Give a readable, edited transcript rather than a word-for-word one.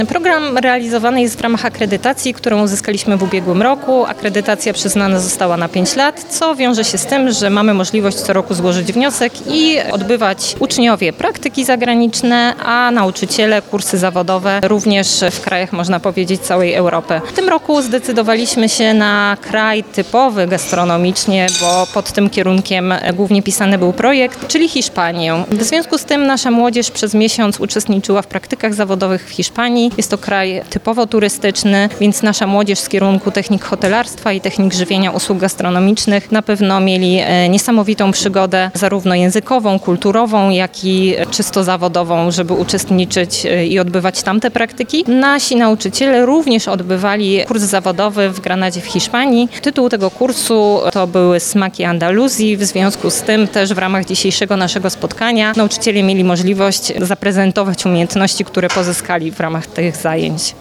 Program realizowany jest w ramach akredytacji, którą uzyskaliśmy w ubiegłym roku. Akredytacja przyznana została na 5 lat, co wiąże się z tym, że mamy możliwość co roku złożyć wniosek i odbywać uczniowie praktyki zagraniczne, a nauczyciele kursy zawodowe również w krajach, można powiedzieć, całej Europy. W tym roku zdecydowaliśmy się na kraj typowy gastronomicznie, bo pod tym kierunkiem głównie pisany był projekt, czyli Hiszpanię. W związku z tym nasza młodzież przez miesiąc uczestniczyła w praktykach zawodowych w Hiszpanii. Jest to kraj typowo turystyczny, więc nasza młodzież z kierunku technik hotelarstwa i technik żywienia usług gastronomicznych na pewno mieli niesamowitą przygodę, zarówno językową, kulturową, jak i czysto zawodową, żeby uczestniczyć i odbywać tamte praktyki. Nasi nauczyciele również odbywali kurs zawodowy w Granadzie w Hiszpanii. Tytuł tego kursu to były Smaki Andaluzji. W związku z tym też w ramach dzisiejszego naszego spotkania nauczyciele mieli możliwość zaprezentować umiejętności, które pozyskali w ramach tych zajęć.